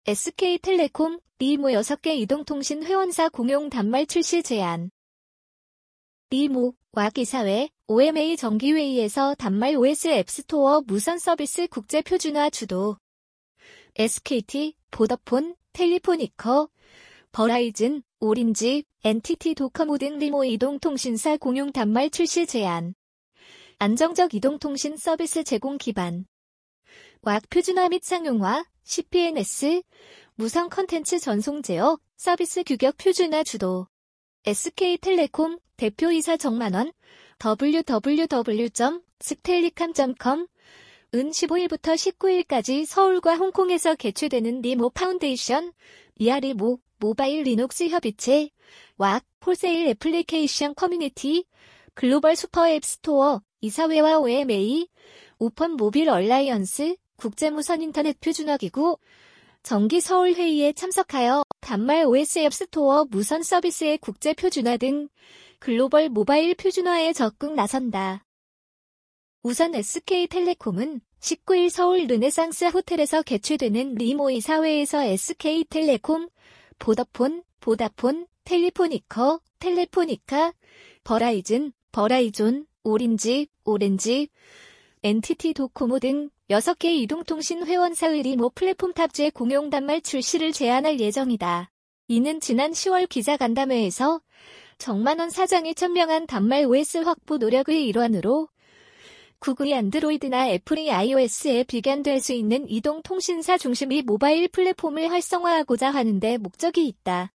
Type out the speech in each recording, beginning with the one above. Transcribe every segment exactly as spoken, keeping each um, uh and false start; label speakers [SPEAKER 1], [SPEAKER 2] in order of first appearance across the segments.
[SPEAKER 1] 에스케이텔레콤, 리모 여섯 개 이동통신 회원사 공용 단말 출시 제안. 리모, 왁 이사회, 오엠에이 정기회의에서 단말 오에스 앱스토어 무선 서비스 국제 표준화 주도. 에스케이티, 보더폰, 텔리포니커, 버라이즌, 오린지, 엔티티 도커모 등 리모 이동통신사 공용 단말 출시 제안. 안정적 이동통신 서비스 제공 기반. 왁 표준화 및 상용화, 씨피엔에스, 무선 컨텐츠 전송 제어, 서비스 규격 표준화 주도. 에스케이텔레콤, 대표이사 정만원, 더블유 더블유 더블유 점 스텔리캄 점 컴, 은 십오일부터 십구일까지 서울과 홍콩에서 개최되는 리모 파운데이션, 이아리모, 모바일 리눅스 협의체, 왁, 홀세일 애플리케이션 커뮤니티, 글로벌 슈퍼 앱 스토어, 이사회와 오엠에이, 오펀 모빌 얼라이언스, 국제무선 인터넷 표준화기구, 정기 서울회의에 참석하여 단말 오에스 앱 스토어 무선 서비스의 국제 표준화 등 글로벌 모바일 표준화에 적극 나선다. 우선 에스케이텔레콤은 십구일 서울 르네상스 호텔에서 개최되는 리모 이사회에서 에스케이텔레콤, 보더폰, 보다폰, 텔리포니커, 텔레포니카, 버라이즌, 버라이존, 오린지, 오렌지, 엔티티 도코모 등 여섯 개 이동통신 회원사의 리모 플랫폼 탑재 공용 단말 출시를 제안할 예정이다. 이는 지난 시월 기자간담회에서 정만원 사장이 천명한 단말 오에스 확보 노력의 일환으로 구글이 안드로이드나 애플이 아이오에스에 비견될 수 있는 이동통신사 중심의 모바일 플랫폼을 활성화하고자 하는 데 목적이 있다.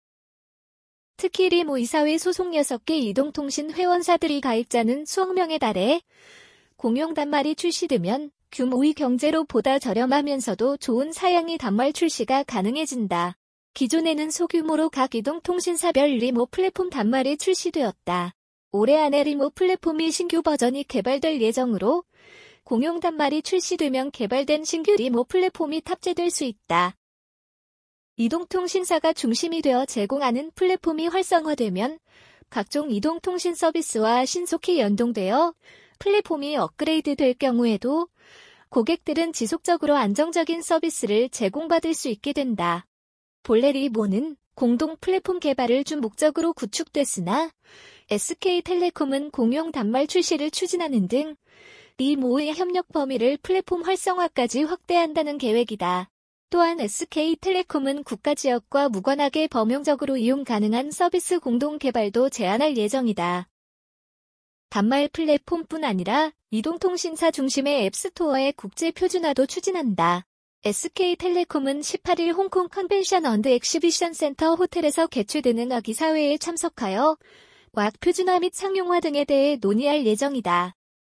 [SPEAKER 1] 특히 리모 이사회 소속 여섯 개 이동통신 회원사들이 가입자는 수억 명에 달해 공용 단말이 출시되면 규모의 경제로 보다 저렴하면서도 좋은 사양의 단말 출시가 가능해진다. 기존에는 소규모로 각 이동통신사별 리모 플랫폼 단말이 출시되었다. 올해 안에 리모 플랫폼이 신규 버전이 개발될 예정으로 공용 단말이 출시되면 개발된 신규 리모 플랫폼이 탑재될 수 있다. 이동통신사가 중심이 되어 제공하는 플랫폼이 활성화되면 각종 이동통신 서비스와 신속히 연동되어 플랫폼이 업그레이드 될 경우에도 고객들은 지속적으로 안정적인 서비스를 제공받을 수 있게 된다. 본래 리모는 공동 플랫폼 개발을 주 목적으로 구축됐으나 에스케이텔레콤은 공용 단말 출시를 추진하는 등 리모의 협력 범위를 플랫폼 활성화까지 확대한다는 계획이다. 또한 에스케이텔레콤은 국가지역과 무관하게 범용적으로 이용 가능한 서비스 공동 개발도 제안할 예정이다. 단말 플랫폼뿐 아니라 이동통신사 중심의 앱스토어의 국제 표준화도 추진한다. 에스케이텔레콤은 십팔일 홍콩 컨벤션 언드 엑시비션 센터 호텔에서 개최되는 왁 이사회에 참석하여 왁 표준화 및 상용화 등에 대해 논의할 예정이다.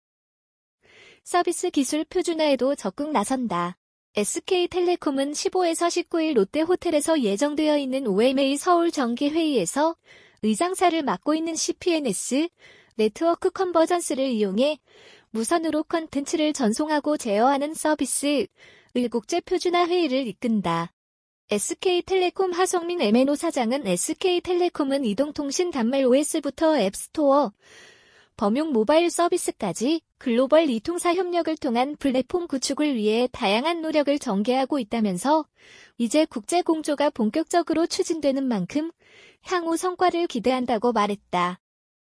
[SPEAKER 1] 서비스 기술 표준화에도 적극 나선다. 에스케이텔레콤은 십오에서 십구일 롯데호텔에서 예정되어 있는 오엠에이 서울 정기회의에서 의장사를 맡고 있는 씨피엔에스, 네트워크 컨버전스를 이용해 무선으로 컨텐츠를 전송하고 제어하는 서비스의 국제 표준화 회의를 이끈다. 에스케이텔레콤 하성민 엠앤오 사장은 에스케이텔레콤은 이동통신 단말 오에스부터 앱스토어, 범용 모바일 서비스까지 글로벌 이통사 협력을 통한 플랫폼 구축을 위해 다양한 노력을 전개하고 있다면서 이제 국제 공조가 본격적으로 추진되는 만큼 향후 성과를 기대한다고 말했다.